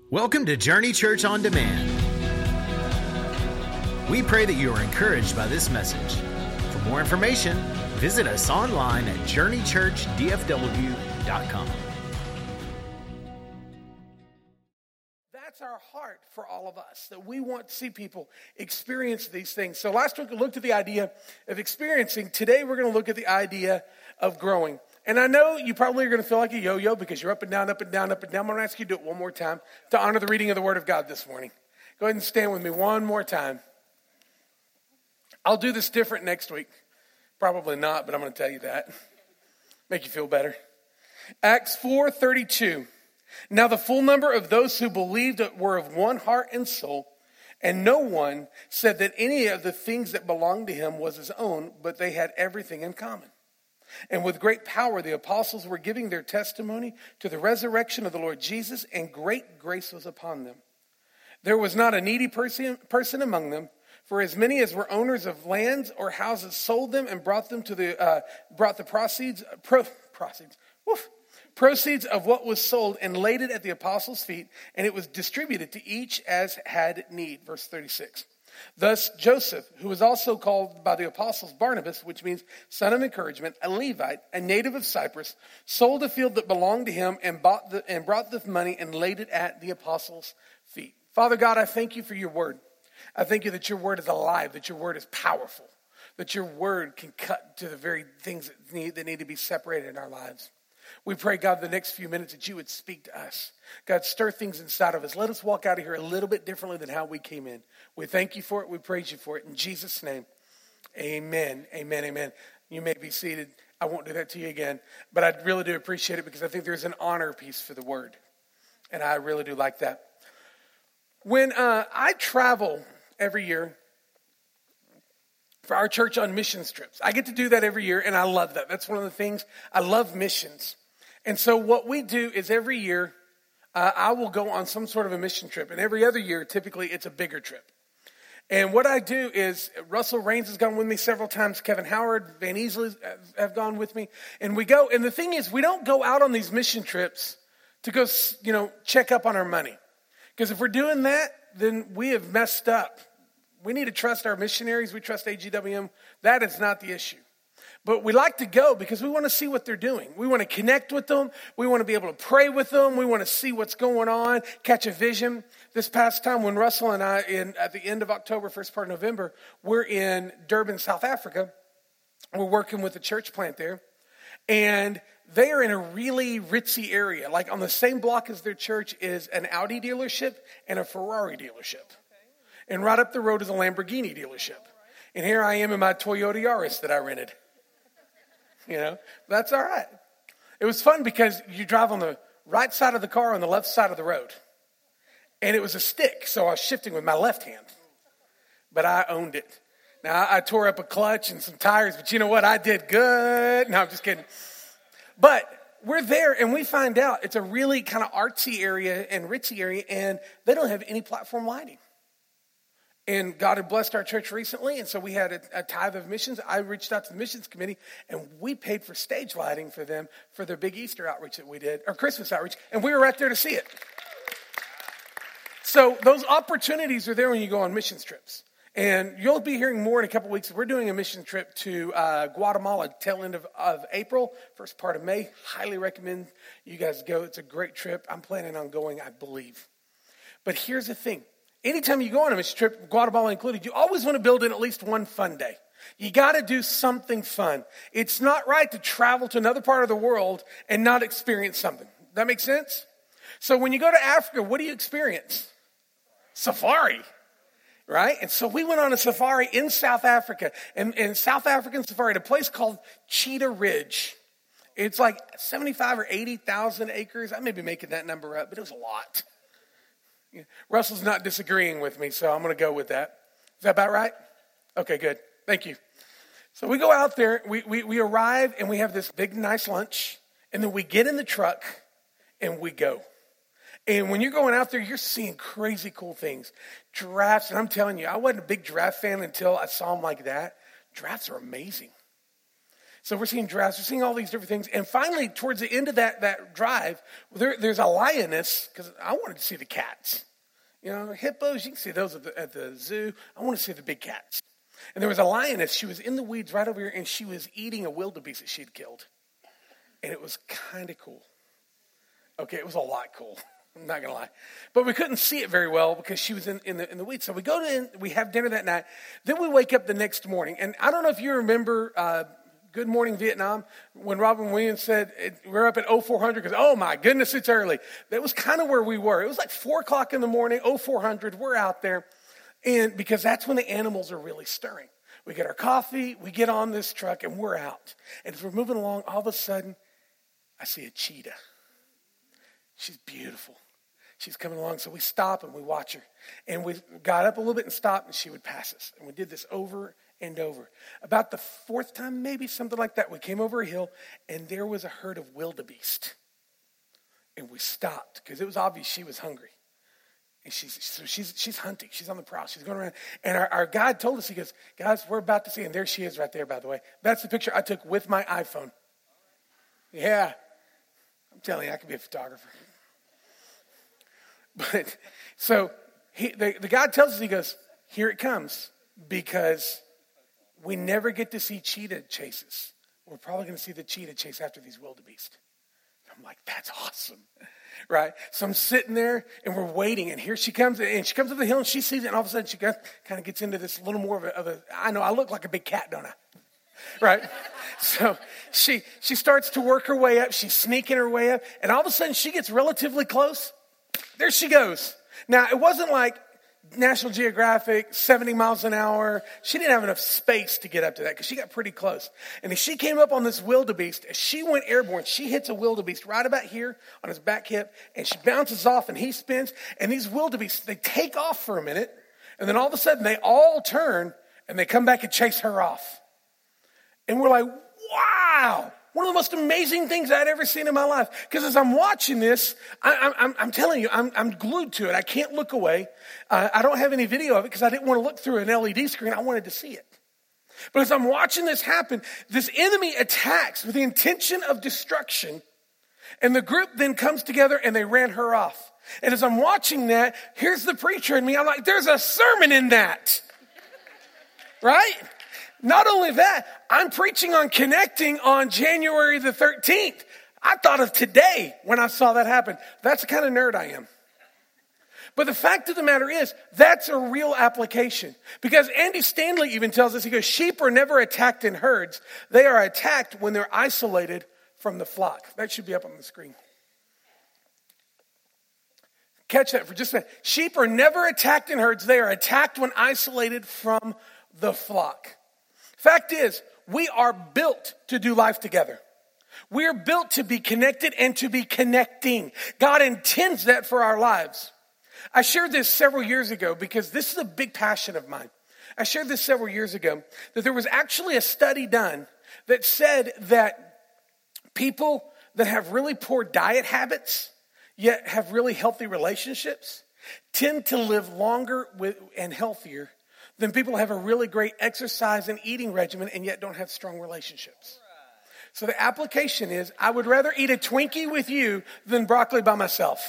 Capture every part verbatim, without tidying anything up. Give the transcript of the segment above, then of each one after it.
Welcome to Journey Church On Demand. We pray that you are encouraged by this message. For more information, visit us online at journey church d f w dot com. That's our heart for all of us, that we want to see people experience these things. So last week we looked at the idea of experiencing. Today we're going to look at the idea of growing. And I know you probably are going to feel like a yo-yo because you're up and down, up and down, up and down. I'm going to ask you to do it one more time to honor the reading of the Word of God this morning. Go ahead and stand with me one more time. I'll do this different next week. Probably not, but I'm going to tell you that. Make you feel better. Acts four thirty-two. Now the full number of those who believed were of one heart and soul, and no one said that any of the things that belonged to him was his own, but they had everything in common. And with great power, the apostles were giving their testimony to the resurrection of the Lord Jesus, and great grace was upon them. There was not a needy person, person among them, for as many as were owners of lands or houses sold them and brought them to the uh, brought the proceeds pro, proceeds woof, proceeds of what was sold and laid it at the apostles' feet, and it was distributed to each as had need. Verse thirty-six. Thus Joseph, who was also called by the apostles Barnabas, which means son of encouragement, a Levite, a native of Cyprus, sold a field that belonged to him and bought the, and brought the money and laid it at the apostles' feet. Father God, I thank you for your word. I thank you that your word is alive, that your word is powerful, that your word can cut to the very things that need, that need to be separated in our lives. We pray, God, the next few minutes that you would speak to us. God, stir things inside of us. Let us walk out of here a little bit differently than how we came in. We thank you for it. We praise you for it. In Jesus' name, amen, amen, amen. You may be seated. I won't do that to you again. But I really do appreciate it because I think there's an honor piece for the word. And I really do like that. When uh, I travel every year for our church on missions trips, I get to do that every year, and I love that. That's one of the things. I love missions. And so what we do is every year, uh, I will go on some sort of a mission trip. And every other year, typically, it's a bigger trip. And what I do is, Russell Raines has gone with me several times. Kevin Howard, Van Easley have gone with me. And we go, and the thing is, we don't go out on these mission trips to go, you know, check up on our money. Because if we're doing that, then we have messed up. We need to trust our missionaries. We trust A G W M. That is not the issue. But we like to go because we want to see what they're doing. We want to connect with them. We want to be able to pray with them. We want to see what's going on, catch a vision. This past time when Russell and I, in, at the end of October, first part of November, we're in Durban, South Africa. We're working with a church plant there. And they are in a really ritzy area. Like on the same block as their church is an Audi dealership and a Ferrari dealership. And right up the road is a Lamborghini dealership. And here I am in my Toyota Yaris that I rented. You know, that's all right. It was fun because you drive on the right side of the car on the left side of the road. And it was a stick, so I was shifting with my left hand. But I owned it. Now, I tore up a clutch and some tires, but you know what? I did good. No, I'm just kidding. But we're there, and we find out it's a really kind of artsy area and ritzy area, and they don't have any platform lighting. And God had blessed our church recently, and so we had a, a tithe of missions. I reached out to the missions committee, and we paid for stage lighting for them for their big Easter outreach that we did, or Christmas outreach, and we were right there to see it. So those opportunities are there when you go on missions trips. And you'll be hearing more in a couple weeks. We're doing a mission trip to uh, Guatemala, tail end of, of April, first part of May. Highly recommend you guys go. It's a great trip. I'm planning on going, I believe. But here's the thing. Anytime you go on a mission trip, Guatemala included, you always want to build in at least one fun day. You got to do something fun. It's not right to travel to another part of the world and not experience something. That makes sense? So when you go to Africa, what do you experience? Safari. Right? And so we went on a safari in South Africa, and in South African safari at a place called Cheetah Ridge. It's like seventy-five or eighty thousand acres. I may be making that number up, but it was a lot. Yeah. Russell's not disagreeing with me, so I'm going to go with that. Is that about right? Okay, good. Thank you. So we go out there, we, we, we arrive, and we have this big, nice lunch, and then we get in the truck, and we go. And when you're going out there, you're seeing crazy cool things. Giraffes, and I'm telling you, I wasn't a big giraffe fan until I saw them like that. Giraffes are amazing. So we're seeing giraffes, we're seeing all these different things. And finally, towards the end of that, that drive, there, there's a lioness, because I wanted to see the cats. You know, hippos, you can see those at the, at the zoo. I want to see the big cats. And there was a lioness. She was in the weeds right over here, and she was eating a wildebeest that she'd killed. And it was kind of cool. Okay, it was a lot cool. I'm not going to lie. But we couldn't see it very well because she was in, in, the, in the weeds. So we go to, we have dinner that night. Then we wake up the next morning. And I don't know if you remember uh, Good Morning Vietnam, when Robin Williams said, we're up at oh four hundred because, oh my goodness, it's early. That was kind of where we were. It was like four o'clock in the morning, oh four hundred, we're out there. And because that's when the animals are really stirring. We get our coffee, we get on this truck, and we're out. And as we're moving along, all of a sudden, I see a cheetah. She's beautiful. She's coming along, so we stop and we watch her. And we got up a little bit and stopped, and she would pass us. And we did this over and over. About the fourth time, maybe, something like that, we came over a hill, and there was a herd of wildebeest. And we stopped, because it was obvious she was hungry. And she's so she's she's hunting. She's on the prowl. She's going around. And our, our guide told us, he goes, guys, we're about to see, and there she is right there, by the way. That's the picture I took with my iPhone. Yeah. I'm telling you, I could be a photographer. But, so, he, the, the guide tells us, he goes, here it comes, because we never get to see cheetah chases. We're probably going to see the cheetah chase after these wildebeest. I'm like, that's awesome, right? So I'm sitting there, and we're waiting, and here she comes, and she comes up the hill, and she sees it, and all of a sudden she kind of gets into this little more of a, of a, I know, I look like a big cat, don't I? Right? So she she starts to work her way up. She's sneaking her way up, and all of a sudden she gets relatively close. There she goes. Now, it wasn't like National Geographic, seventy miles an hour. She didn't have enough space to get up to that because she got pretty close. And as she came up on this wildebeest, as she went airborne, she hits a wildebeest right about here on his back hip, and she bounces off, and he spins. And these wildebeests, they take off for a minute, and then all of a sudden they all turn, and they come back and chase her off. And we're like, wow, one of the most amazing things I'd ever seen in my life. Because as I'm watching this, I, I'm, I'm telling you, I'm, I'm glued to it. I can't look away. Uh, I don't have any video of it because I didn't want to look through an L E D screen. I wanted to see it. But as I'm watching this happen, this enemy attacks with the intention of destruction. And the group then comes together and they ran her off. And as I'm watching that, here's the preacher in me. I'm like, there's a sermon in that. Right? Not only that, I'm preaching on connecting on January the thirteenth. I thought of today when I saw that happen. That's the kind of nerd I am. But the fact of the matter is, that's a real application. Because Andy Stanley even tells us, he goes, sheep are never attacked in herds. They are attacked when they're isolated from the flock. That should be up on the screen. Catch that for just a minute. Sheep are never attacked in herds. They are attacked when isolated from the flock. Fact is, we are built to do life together. We're built to be connected and to be connecting. God intends that for our lives. I shared this several years ago because this is a big passion of mine. I shared this several years ago that there was actually a study done that said that people that have really poor diet habits yet have really healthy relationships tend to live longer with, and healthier than people who have a really great exercise and eating regimen and yet don't have strong relationships. So the application is, I would rather eat a Twinkie with you than broccoli by myself.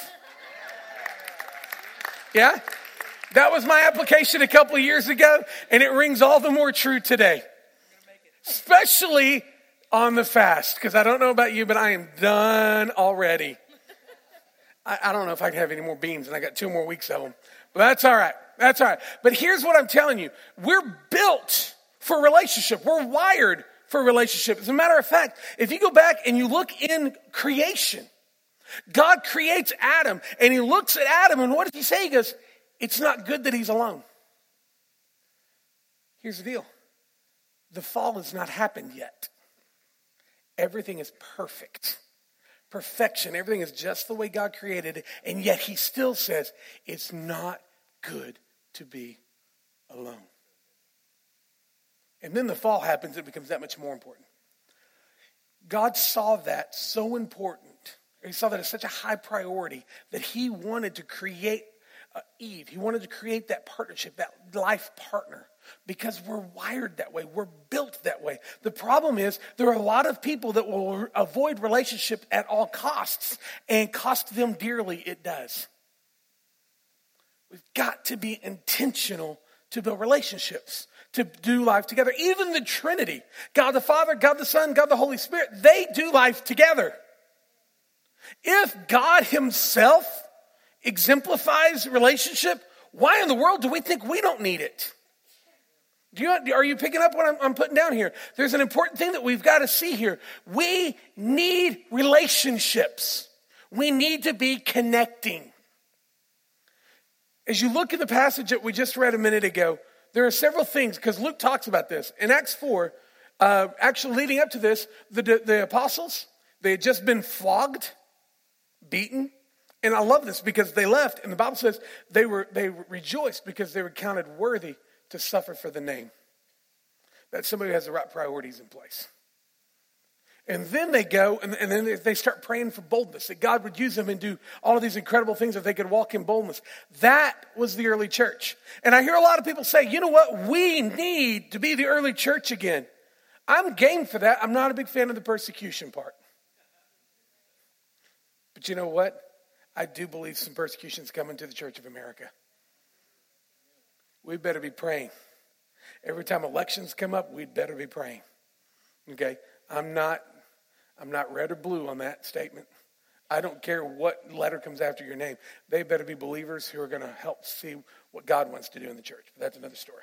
Yeah? That was my application a couple of years ago, and it rings all the more true today. Especially on the fast, because I don't know about you, but I am done already. I, I don't know if I can have any more beans, and I got two more weeks of them. But that's all right. That's all right. But here's what I'm telling you. We're built for relationship. We're wired for relationship. As a matter of fact, if you go back and you look in creation, God creates Adam, and he looks at Adam, and what does he say? He goes, it's not good that he's alone. Here's the deal. The fall has not happened yet. Everything is perfect. Perfection. Everything is just the way God created it, and yet he still says, it's not good to be alone. And then the fall happens, it becomes that much more important. God saw that so important. He saw that as such a high priority that he wanted to create uh, Eve. He wanted to create that partnership, that life partner, Because we're wired that way. We're built that way. The problem is there are a lot of people that will avoid relationship at all costs, and cost them dearly it does. We've got to be intentional to build relationships, to do life together. Even the Trinity, God the Father, God the Son, God the Holy Spirit, they do life together. If God himself exemplifies relationship, why in the world do we think we don't need it? Do you, are you picking up what I'm, I'm putting down here? There's an important thing that we've got to see here. We need relationships. We need to be connecting. As you look at the passage that we just read a minute ago, there are several things, because Luke talks about this. In Acts four, uh, actually leading up to this, the, the apostles, they had just been flogged, beaten. And I love this because they left, and the Bible says they were they rejoiced because they were counted worthy to suffer for the name. That somebody who has the right priorities in place. And then they go, and, and then they start praying for boldness, that God would use them and do all of these incredible things, that they could walk in boldness. That was the early church. And I hear a lot of people say, you know what, we need to be the early church again. I'm game for that. I'm not a big fan of the persecution part. But you know what? I do believe some persecution is coming to the Church of America. We better be praying. Every time elections come up, we'd better be praying. Okay? I'm not, I'm not red or blue on that statement. I don't care what letter comes after your name. They better be believers who are going to help see what God wants to do in the church. But that's another story.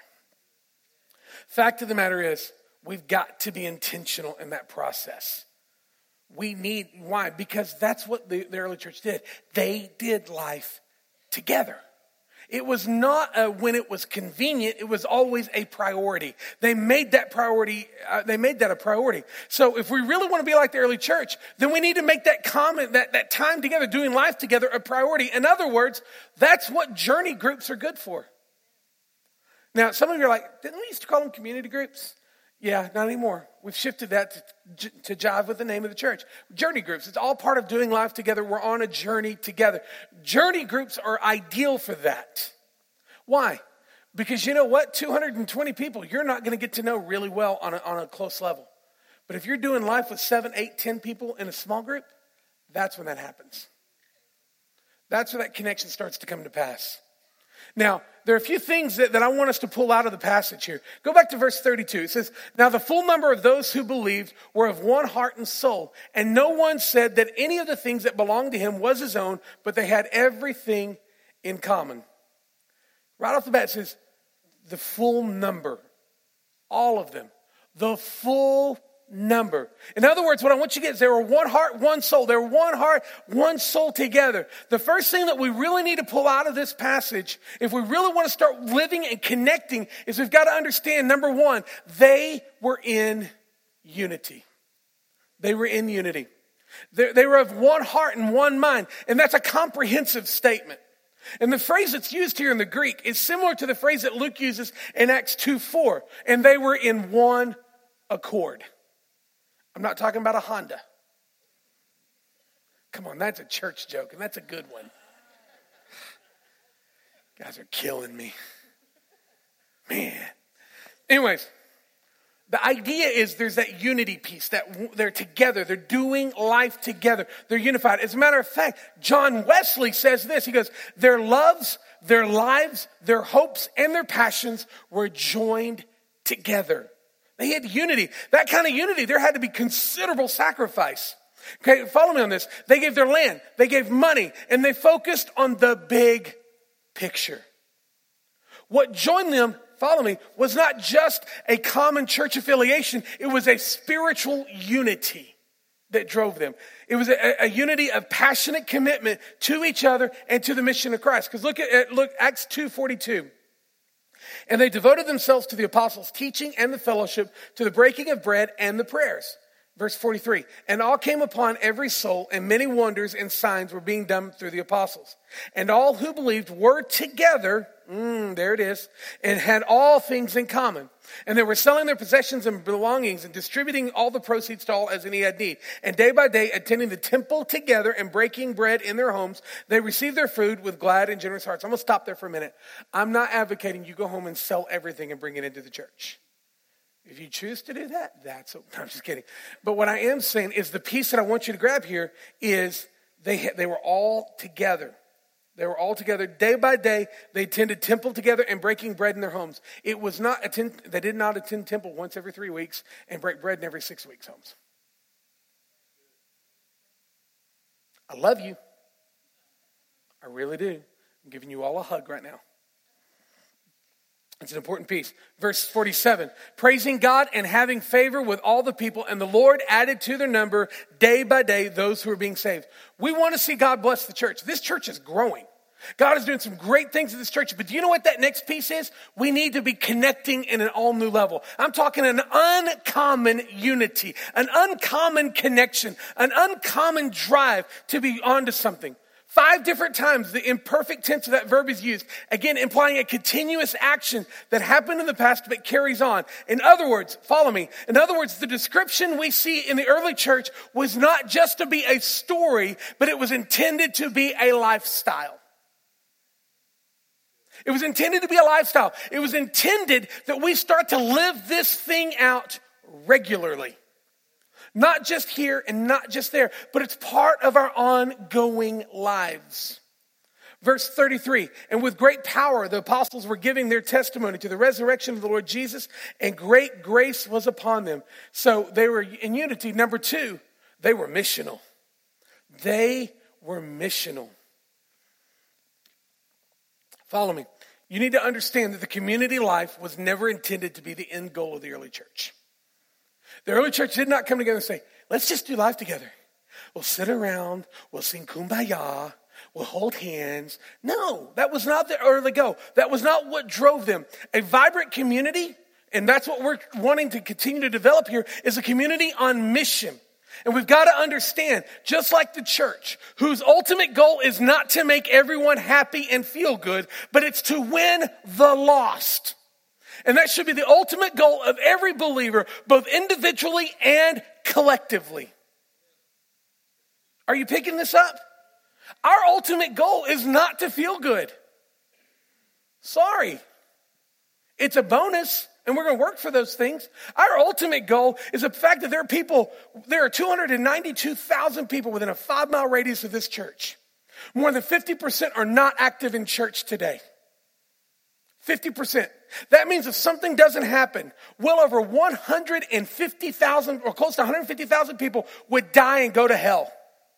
Fact of the matter is, we've got to be intentional in that process. We need, why? Because that's what the, the early church did. They did life together. It was not a, when it was convenient, it was always a priority. They made that priority, uh, they made that a priority. So if we really want to be like the early church, then we need to make that comment, that, that time together, doing life together, a priority. In other words, that's what journey groups are good for. Now, some of you are like, didn't we used to call them community groups? Yeah, not anymore. We've shifted that to, to jive with the name of the church. Journey groups, it's all part of doing life together. We're on a journey together. Journey groups are ideal for that. Why? Because you know what? two hundred twenty people, you're not going to get to know really well on a, on a close level. But if you're doing life with seven, eight, ten people in a small group, that's when that happens. That's when that connection starts to come to pass. Now, there are a few things that, that I want us to pull out of the passage here. Go back to verse thirty-two. It says, now the full number of those who believed were of one heart and soul. And no one said that any of the things that belonged to him was his own, but they had everything in common. Right off the bat, it says, the full number. All of them. The full number. In other words, what I want you to get is they were one heart, one soul. They were one heart, one soul together. The first thing that we really need to pull out of this passage, if we really want to start living and connecting, is we've got to understand, number one, they were in unity. They were in unity. They, they were of one heart and one mind. And that's a comprehensive statement. And the phrase that's used here in the Greek is similar to the phrase that Luke uses in Acts two four. And they were in one accord. I'm not talking about a Honda. Come on, that's a church joke, and that's a good one. Guys are killing me. Man. Anyways, the idea is there's that unity piece, that they're together, they're doing life together, they're unified. As a matter of fact, John Wesley says this, he goes, their loves, their lives, their hopes, and their passions were joined together. They had unity. That kind of unity, there had to be considerable sacrifice. Okay, follow me on this. They gave their land, they gave money, and they focused on the big picture. What joined them, follow me, was not just a common church affiliation. It was a spiritual unity that drove them. It was a, a unity of passionate commitment to each other and to the mission of Christ. Because look at look Acts two forty-two. And they devoted themselves to the apostles' teaching and the fellowship, to the breaking of bread and the prayers. Verse forty-three, and all came upon every soul, and many wonders and signs were being done through the apostles. And all who believed were together, mm, there it is, and had all things in common. And they were selling their possessions and belongings and distributing all the proceeds to all as any had need. And day by day, attending the temple together and breaking bread in their homes, they received their food with glad and generous hearts. I'm going to stop there for a minute. I'm not advocating you go home and sell everything and bring it into the church. If you choose to do that, that's, no, I'm just kidding. But what I am saying is the piece that I want you to grab here is they they were all together. They were all together day by day. They attended temple together and breaking bread in their homes. It was not attend, they did not attend temple once every three weeks and break bread in every six weeks homes. I love you. I really do. I'm giving you all a hug right now. It's an important piece. Verse forty-seven, praising God and having favor with all the people, and the Lord added to their number day by day those who are being saved. We want to see God bless the church. This church is growing. God is doing some great things in this church, but do you know what that next piece is? We need to be connecting in an all new level. I'm talking an uncommon unity, an uncommon connection, an uncommon drive to be onto something. Five different times the imperfect tense of that verb is used. Again, implying a continuous action that happened in the past but carries on. In other words, follow me. In other words, the description we see in the early church was not just to be a story, but it was intended to be a lifestyle. It was intended to be a lifestyle. It was intended that we start to live this thing out regularly. Not just here and not just there, but it's part of our ongoing lives. Verse thirty-three, and with great power the apostles were giving their testimony to the resurrection of the Lord Jesus, and great grace was upon them. So they were in unity. Number two, they were missional. They were missional. Follow me. You need to understand that the community life was never intended to be the end goal of the early church. The early church did not come together and say, let's just do life together. We'll sit around, we'll sing Kumbaya, we'll hold hands. No, that was not the early goal. That was not what drove them. A vibrant community, and that's what we're wanting to continue to develop here, is a community on mission. And we've got to understand, just like the church, whose ultimate goal is not to make everyone happy and feel good, but it's to win the lost. And that should be the ultimate goal of every believer, both individually and collectively. Are you picking this up? Our ultimate goal is not to feel good. Sorry. It's a bonus, and we're going to work for those things. Our ultimate goal is the fact that there are people, there are two hundred ninety-two thousand people within a five mile radius of this church. More than fifty percent are not active in church today. fifty percent. That means if something doesn't happen, well over one hundred fifty thousand or close to one hundred fifty thousand people would die and go to hell.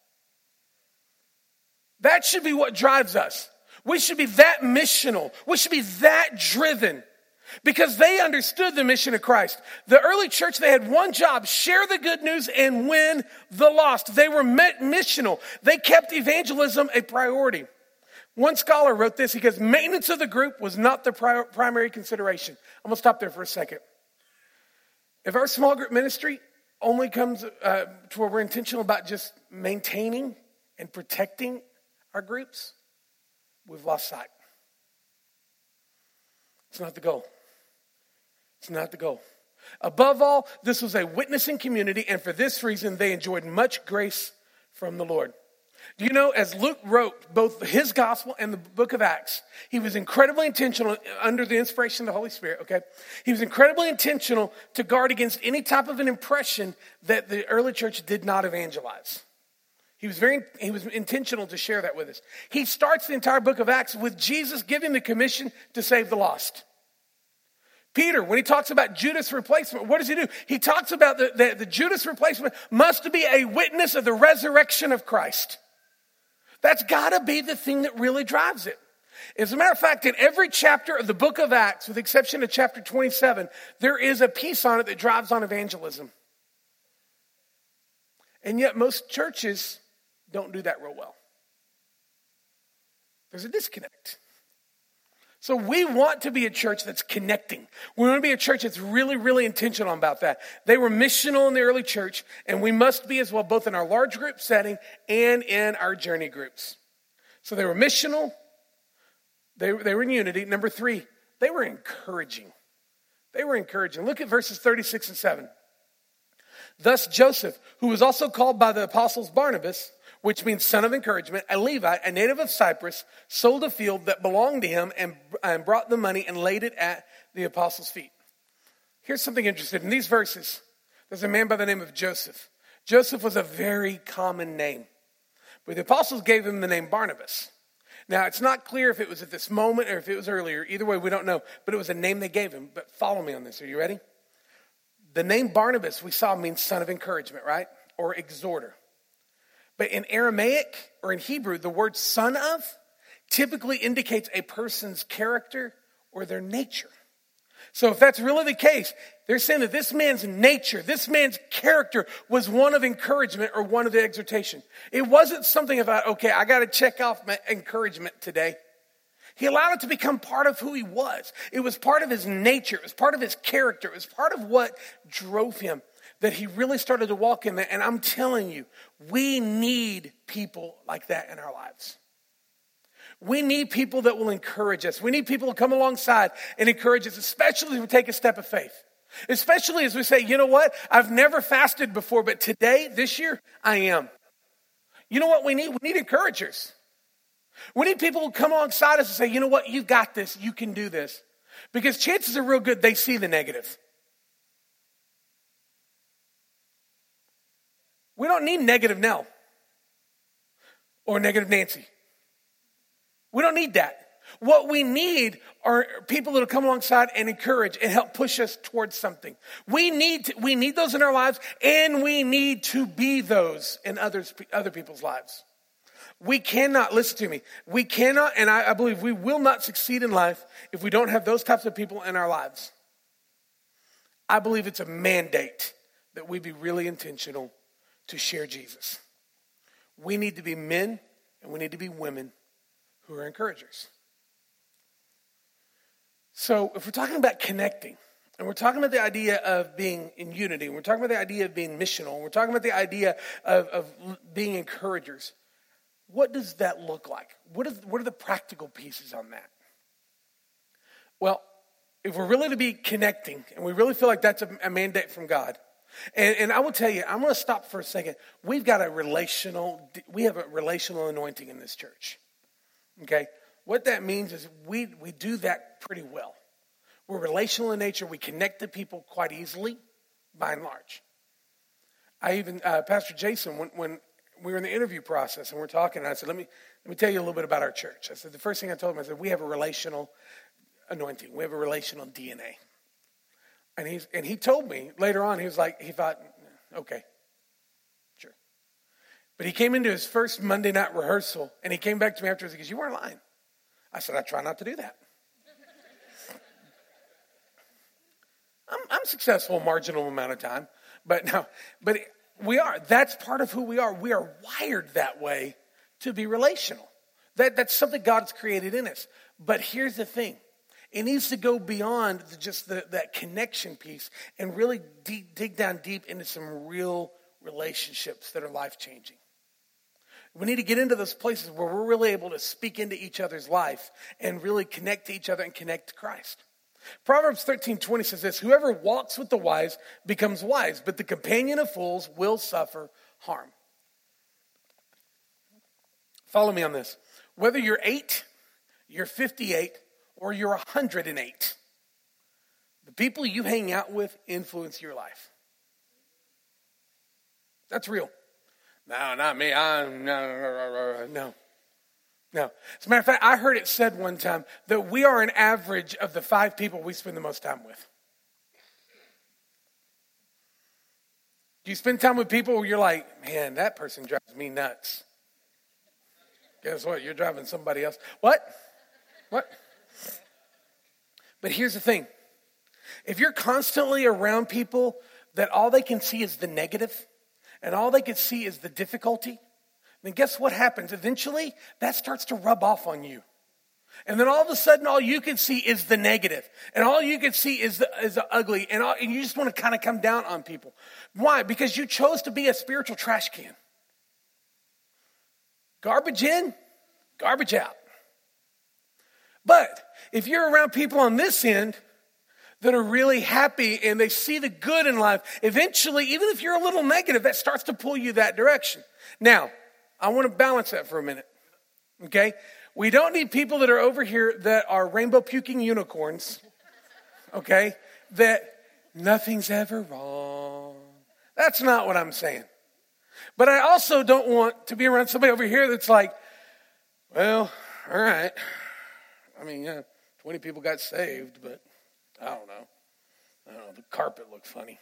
That should be what drives us. We should be that missional. We should be that driven because they understood the mission of Christ. The early church, they had one job, share the good news and win the lost. They were missional. They kept evangelism a priority. One scholar wrote this. He goes, maintenance of the group was not the pri- primary consideration. I'm going to stop there for a second. If our small group ministry only comes uh, to where we're intentional about just maintaining and protecting our groups, we've lost sight. It's not the goal. It's not the goal. Above all, this was a witnessing community, and for this reason, they enjoyed much grace from the Lord. Do you know, as Luke wrote both his gospel and the book of Acts, he was incredibly intentional under the inspiration of the Holy Spirit, okay? He was incredibly intentional to guard against any type of an impression that the early church did not evangelize. He was very, he was intentional to share that with us. He starts the entire book of Acts with Jesus giving the commission to save the lost. Peter, when he talks about Judas' replacement, what does he do? He talks about the, the, the Judas replacement must be a witness of the resurrection of Christ. That's got to be the thing that really drives it. As a matter of fact, in every chapter of the book of Acts, with the exception of chapter twenty-seven, there is a piece on it that drives on evangelism. And yet most churches don't do that real well. There's a disconnect. So we want to be a church that's connecting. We want to be a church that's really, really intentional about that. They were missional in the early church, and we must be as well, both in our large group setting and in our journey groups. So they were missional. They, they were in unity. Number three, they were encouraging. They were encouraging. Look at verses thirty-six and seven. Thus Joseph, who was also called by the apostles Barnabas, which means son of encouragement, a Levite, a native of Cyprus, sold a field that belonged to him and, and brought the money and laid it at the apostles' feet. Here's something interesting. In these verses, there's a man by the name of Joseph. Joseph was a very common name, but the apostles gave him the name Barnabas. Now, it's not clear if it was at this moment or if it was earlier. Either way, we don't know, but it was a name they gave him. But follow me on this. Are you ready? The name Barnabas, we saw, means son of encouragement, right? Or exhorter. But in Aramaic or in Hebrew, the word son of typically indicates a person's character or their nature. So if that's really the case, they're saying that this man's nature, this man's character was one of encouragement or one of the exhortation. It wasn't something about, okay, I got to check off my encouragement today. He allowed it to become part of who he was. It was part of his nature. It was part of his character. It was part of what drove him, that he really started to walk in that. And I'm telling you, we need people like that in our lives. We need people that will encourage us. We need people to come alongside and encourage us, especially as we take a step of faith. Especially as we say, you know what? I've never fasted before, but today, this year, I am. You know what we need? We need encouragers. We need people who come alongside us and say, you know what? You got this. You can do this. Because chances are real good they see the negative. We don't need negative Nell or negative Nancy. We don't need that. What we need are people that will come alongside and encourage and help push us towards something. We need to, we need those in our lives, and we need to be those in others other people's lives. We cannot, listen to me, we cannot, and I, I believe we will not succeed in life if we don't have those types of people in our lives. I believe it's a mandate that we be really intentional to share Jesus. We need to be men and we need to be women who are encouragers. So if we're talking about connecting, and we're talking about the idea of being in unity, and we're talking about the idea of being missional, and we're talking about the idea of, of being encouragers, what does that look like? What are, what are the practical pieces on that? Well, if we're really to be connecting, and we really feel like that's a, a mandate from God, and, and I will tell you, I'm going to stop for a second. We've got a relational, we have a relational anointing in this church. Okay? What that means is we, we do that pretty well. We're relational in nature. We connect to people quite easily, by and large. I even, uh, Pastor Jason, when, when we were in the interview process and we're talking, I said, let me, let me tell you a little bit about our church. I said, the first thing I told him, I said, we have a relational anointing. We have a relational D N A. And he's and he told me later on, he was like, he thought, okay, sure. But he came into his first Monday night rehearsal, and he came back to me afterwards. He goes, you weren't lying. I said, I try not to do that. I'm, I'm successful a marginal amount of time, but no, but we are. That's part of who we are. We are wired that way to be relational. That that's something God's created in us. But here's the thing. It needs to go beyond just the, that connection piece and really deep, dig down deep into some real relationships that are life-changing. We need to get into those places where we're really able to speak into each other's life and really connect to each other and connect to Christ. Proverbs thirteen twenty says this, whoever walks with the wise becomes wise, but the companion of fools will suffer harm. Follow me on this. Whether you're eight, you're fifty-eight, or you're one hundred eight. The people you hang out with influence your life. That's real. No, not me. I'm no, no, no. As a matter of fact, I heard it said one time that we are an average of the five people we spend the most time with. Do you spend time with people where you're like, man, that person drives me nuts? Guess what? You're driving somebody else. What? What? But here's the thing. If you're constantly around people that all they can see is the negative and all they can see is the difficulty, then guess what happens? Eventually, that starts to rub off on you. And then all of a sudden, all you can see is the negative. And all you can see is the, is the ugly. And, all, and you just want to kind of come down on people. Why? Because you chose to be a spiritual trash can. Garbage in, garbage out. But if you're around people on this end that are really happy and they see the good in life, eventually, even if you're a little negative, that starts to pull you that direction. Now, I want to balance that for a minute, okay? We don't need people that are over here that are rainbow puking unicorns, okay? That nothing's ever wrong. That's not what I'm saying. But I also don't want to be around somebody over here that's like, well, all right. I mean, yeah, twenty people got saved, but I don't know. I don't know. The carpet looked funny.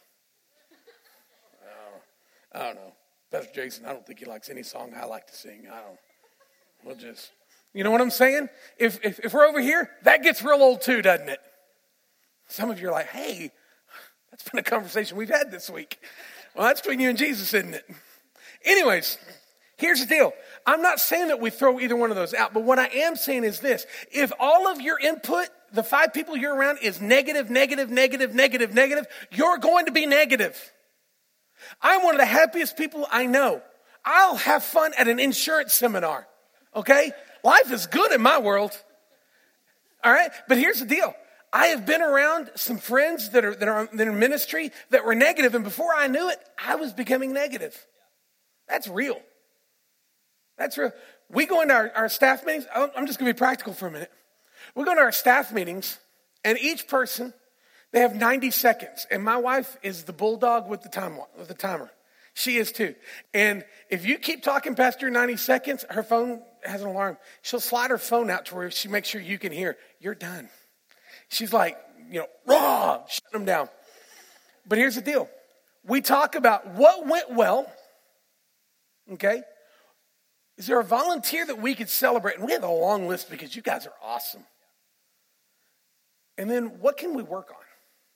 I don't know. I don't know. Pastor Jason, I don't think he likes any song I like to sing. I don't. We'll just, you know what I'm saying? If, if if we're over here, that gets real old too, doesn't it? Some of you are like, hey, that's been a conversation we've had this week. Well, that's between you and Jesus, isn't it? Anyways, here's the deal. I'm not saying that we throw either one of those out, but what I am saying is this. If all of your input, the five people you're around, is negative, negative, negative, negative, negative, you're going to be negative. I'm one of the happiest people I know. I'll have fun at an insurance seminar, okay? Life is good in my world, all right? But here's the deal. I have been around some friends that are, that are in ministry that were negative, and before I knew it, I was becoming negative. That's real. That's real. We go into our, our staff meetings. I'm just going to be practical for a minute. We go into our staff meetings, and each person, they have ninety seconds. And my wife is the bulldog with the time with the timer. She is too. And if you keep talking past your ninety seconds, her phone has an alarm. She'll slide her phone out to where she makes sure you can hear, you're done. She's like, you know, raw, shut them down. But here's the deal. We talk about what went well, okay? Is there a volunteer that we could celebrate? And we have a long list because you guys are awesome. And then what can we work on?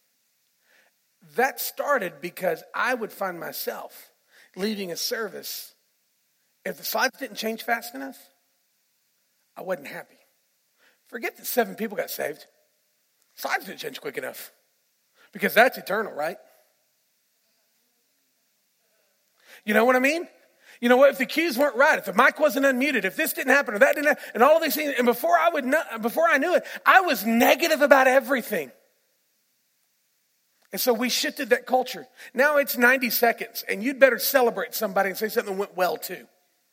That started because I would find myself leaving a service. If the slides didn't change fast enough, I wasn't happy. Forget that seven people got saved. Slides didn't change quick enough. Because that's eternal, right? You know what I mean? You know what? If the cues weren't right, if the mic wasn't unmuted, if this didn't happen or that didn't happen, and all of these things, and before I would know, before I knew it, I was negative about everything. And so we shifted that culture. Now it's ninety seconds, and you'd better celebrate somebody and say something went well too.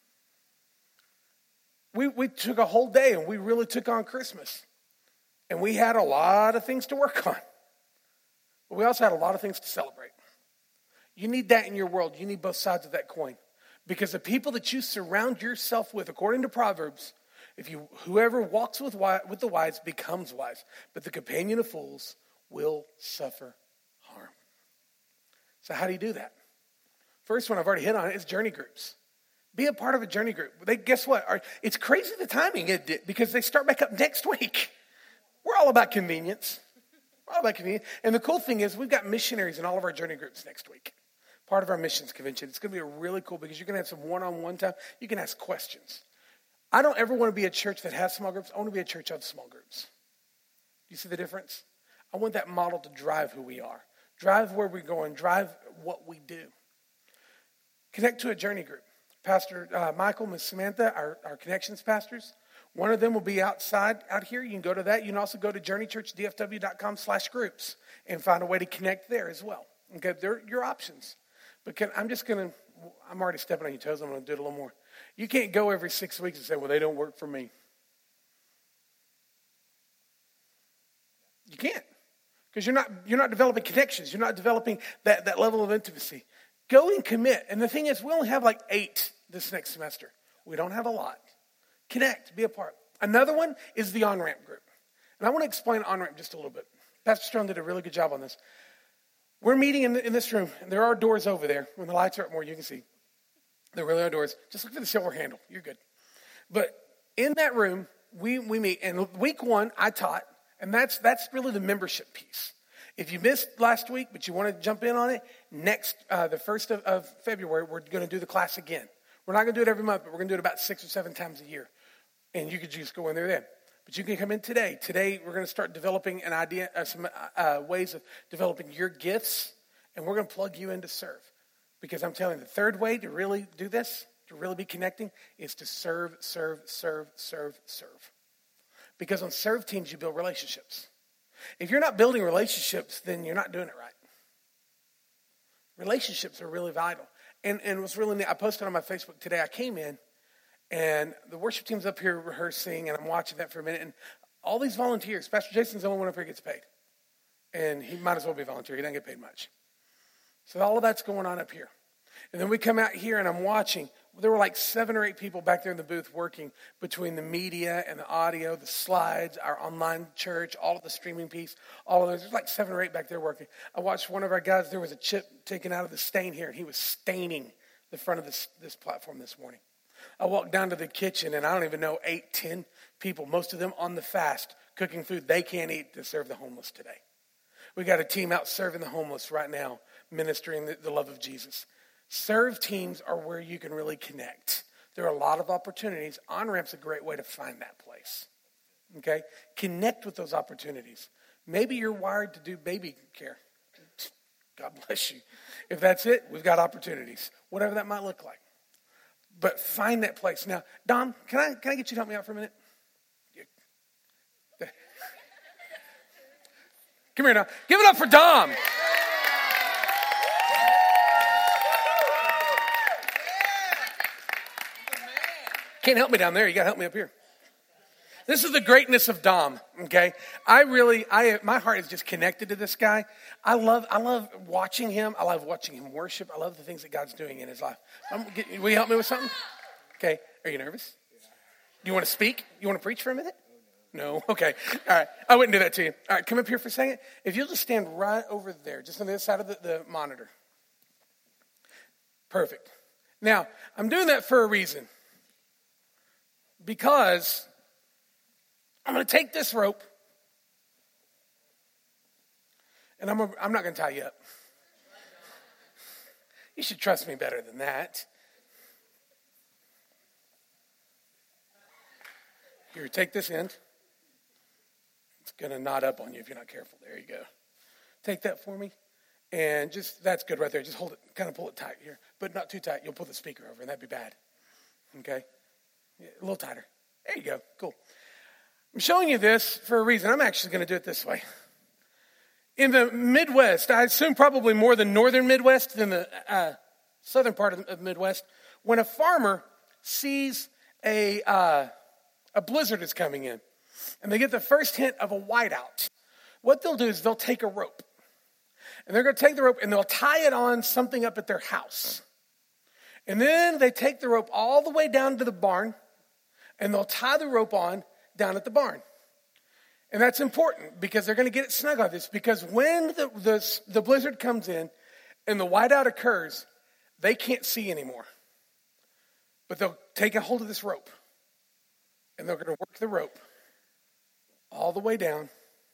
We we took a whole day, and we really took on Christmas. And we had a lot of things to work on. But we also had a lot of things to celebrate. You need that in your world. You need both sides of that coin. Because the people that you surround yourself with, according to Proverbs, if you whoever walks with wise, with the wise becomes wise, but the companion of fools will suffer harm. So how do you do that? First one I've already hit on is journey groups. Be a part of a journey group. They guess what? It's crazy the timing it did because they start back up next week. We're all about convenience. We're all about convenience. And the cool thing is we've got missionaries in all of our journey groups next week. Part of our missions convention. It's going to be a really cool because you're going to have some one-on-one time. You can ask questions. I don't ever want to be a church that has small groups. I want to be a church of small groups. Do you see the difference? I want that model to drive who we are. Drive where we're going. Drive what we do. Connect to a journey group. Pastor uh, Michael, Miss Samantha, our, our connections pastors. One of them will be outside out here. You can go to that. You can also go to journeychurchdfw.com slash groups and find a way to connect there as well. Okay, they're your options. But can, I'm just going to, I'm already stepping on your toes. I'm going to do it a little more. You can't go every six weeks and say, well, they don't work for me. You can't. Because you're not you're not developing connections. You're not developing that, that level of intimacy. Go and commit. And the thing is, we only have like eight this next semester. We don't have a lot. Connect. Be a part. Another one is the on-ramp group. And I want to explain on-ramp just a little bit. Pastor Strong did a really good job on this. We're meeting in, the, in this room, and there are doors over there. When the lights are up more, you can see. There really are doors. Just look for the silver handle. You're good. But in that room, we, we meet. And week one, I taught, and that's that's really the membership piece. If you missed last week, but you want to jump in on it, next, uh, the first of, of February, we're going to do the class again. We're not going to do it every month, but we're going to do it about six or seven times a year. And you could just go in there then. But you can come in today. Today, we're going to start developing an idea, uh, some uh, ways of developing your gifts, and we're going to plug you in to serve. Because I'm telling you, the third way to really do this, to really be connecting, is to serve, serve, serve, serve, serve. Because on serve teams, you build relationships. If you're not building relationships, then you're not doing it right. Relationships are really vital. And, and it was really neat. I posted on my Facebook today. I came in, and the worship team's up here rehearsing, and I'm watching that for a minute. And all these volunteers, Pastor Jason's the only one up here who gets paid. And he might as well be a volunteer. He doesn't get paid much. So all of that's going on up here. And then we come out here, and I'm watching. There were like seven or eight people back there in the booth working between the media and the audio, the slides, our online church, all of the streaming piece, all of those. There's like seven or eight back there working. I watched one of our guys, there was a chip taken out of the stain here, and he was staining the front of this, this platform this morning. I walked down to the kitchen, and I don't even know, eight, ten people, most of them on the fast, cooking food they can't eat to serve the homeless today. We got a team out serving the homeless right now, ministering the, the love of Jesus. Serve teams are where you can really connect. There are a lot of opportunities. On-Ramp's a great way to find that place. Okay? Connect with those opportunities. Maybe you're wired to do baby care. God bless you. If that's it, we've got opportunities. Whatever that might look like. But find that place. Now, Dom, can I can I get you to help me out for a minute? Come here now. Give it up for Dom. Can't help me down there. You got to help me up here. This is the greatness of Dom, okay? I really, I my heart is just connected to this guy. I love I love watching him. I love watching him worship. I love the things that God's doing in his life. I'm, get, will you help me with something? Okay. Are you nervous? Do you want to speak? You want to preach for a minute? No? Okay. All right. I wouldn't do that to you. All right. Come up here for a second. If you'll just stand right over there, just on the other side of the, the monitor. Perfect. Now, I'm doing that for a reason. Because I'm going to take this rope, and I'm, a, I'm not going to tie you up. You should trust me better than that. Here, take this end. It's going to knot up on you if you're not careful. There you go. Take that for me. And just, that's good right there. Just hold it, kind of pull it tight here. But not too tight. You'll pull the speaker over, and that'd be bad. Okay? Yeah, a little tighter. There you go. Cool. I'm showing you this for a reason. I'm actually going to do it this way. In the Midwest, I assume probably more the northern Midwest than the uh, southern part of the Midwest, when a farmer sees a uh, a blizzard is coming in, and they get the first hint of a whiteout, what they'll do is they'll take a rope, and they're going to take the rope and they'll tie it on something up at their house. And then they take the rope all the way down to the barn, and they'll tie the rope on down at the barn. And that's important because they're going to get it snug on this. Because when the, the, the blizzard comes in and the whiteout occurs, they can't see anymore. But they'll take a hold of this rope, and they're going to work the rope all the way down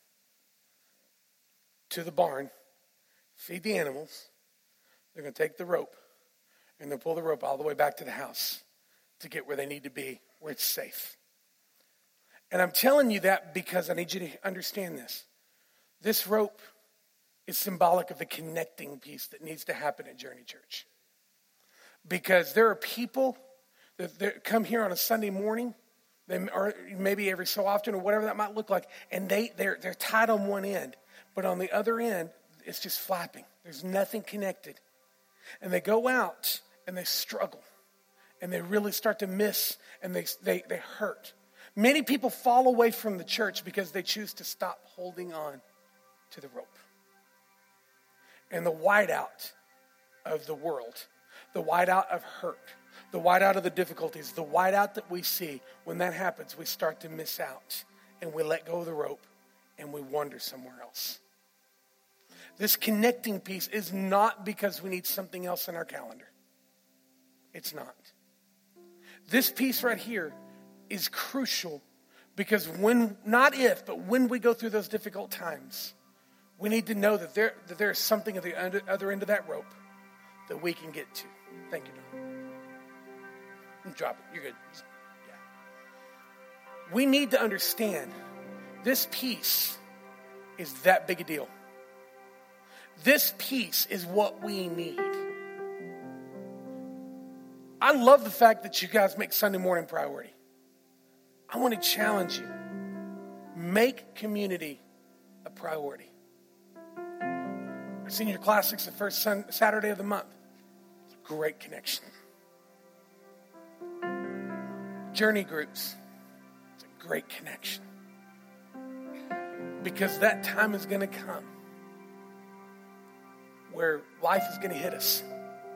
to the barn, feed the animals. They're going to take the rope, and they'll pull the rope all the way back to the house to get where they need to be, where it's safe. And I'm telling you that because I need you to understand this. This rope is symbolic of the connecting piece that needs to happen at Journey Church. Because there are people that, that come here on a Sunday morning, they, or maybe every so often or whatever that might look like, and they, they're, they're tied on one end. But on the other end, it's just flapping. There's nothing connected. And they go out and they struggle. And they really start to miss, and they, they, they hurt. Many people fall away from the church because they choose to stop holding on to the rope. And the whiteout of the world, the whiteout of hurt, the whiteout of the difficulties, the whiteout that we see, when that happens, we start to miss out. And we let go of the rope, and we wander somewhere else. This connecting piece is not because we need something else in our calendar. It's not. This piece right here is crucial because when, not if, but when we go through those difficult times, we need to know that there that there is something at the other end of that rope that we can get to. Thank you, Don. Drop it. You're good. Yeah. we need to understand this piece is that big a deal. This piece is what we need. I love the fact that you guys make Sunday morning priority. I want to challenge you. Make community a priority. Our senior classics, the first sun, Saturday of the month. It's a great connection. Journey groups. It's a great connection. Because that time is going to come where life is going to hit us.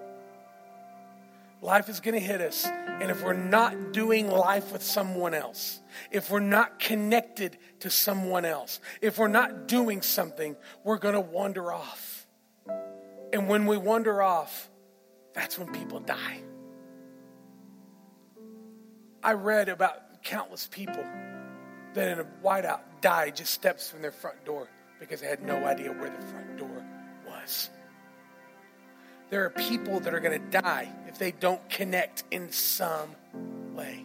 Life is going to hit us. And if we're not doing life with someone else, if we're not connected to someone else, if we're not doing something, we're going to wander off. And when we wander off, that's when people die. I read about countless people that in a whiteout died just steps from their front door because they had no idea where the front door was. There are people that are going to die if they don't connect in some way.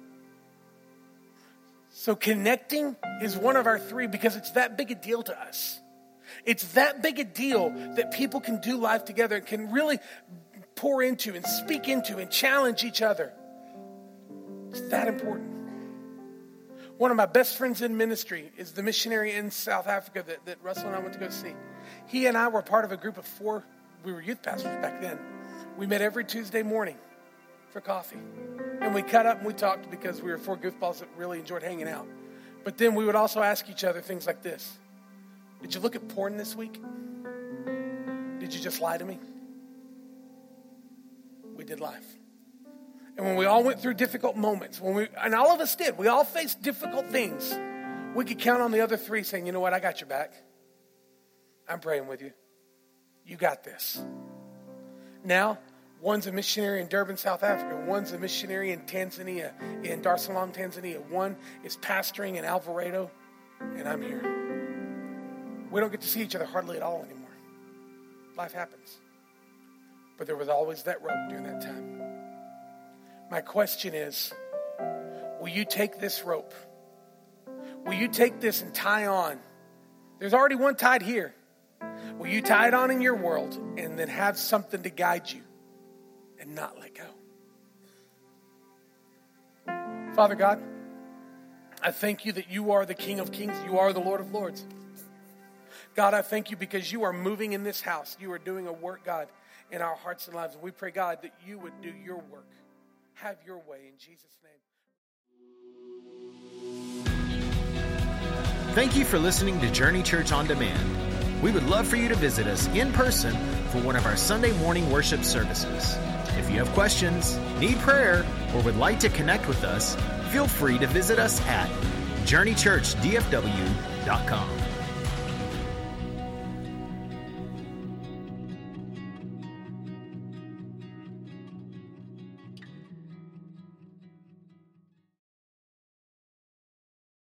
So connecting is one of our three because it's that big a deal to us. It's that big a deal that people can do life together and can really pour into and speak into and challenge each other. It's that important. One of my best friends in ministry is the missionary in South Africa that, that Russell and I went to go see. He and I were part of a group of four. We were youth pastors back then. We met every Tuesday morning for coffee. And we cut up and we talked because we were four goofballs that really enjoyed hanging out. But then we would also ask each other things like this. Did you look at porn this week? Did you just lie to me? We did life. And when we all went through difficult moments, when we, and all of us did, we all faced difficult things, we could count on the other three saying, you know what, I got your back. I'm praying with you. You got this. Now, one's a missionary in Durban, South Africa. One's a missionary in Tanzania, in Dar es Salaam, Tanzania. One is pastoring in Alvarado, and I'm here. We don't get to see each other hardly at all anymore. Life happens. But there was always that rope during that time. My question is, will you take this rope? Will you take this and tie on? There's already one tied here. Will you tie it on in your world and then have something to guide you and not let go? Father God, I thank you that you are the King of Kings. You are the Lord of Lords. God, I thank you because you are moving in this house. You are doing a work, God, in our hearts and lives. And we pray, God, that you would do your work. Have your way in Jesus' name. Thank you for listening to Journey Church On Demand. We would love for you to visit us in person for one of our Sunday morning worship services. If you have questions, need prayer, or would like to connect with us, feel free to visit us at journey church d f w dot com.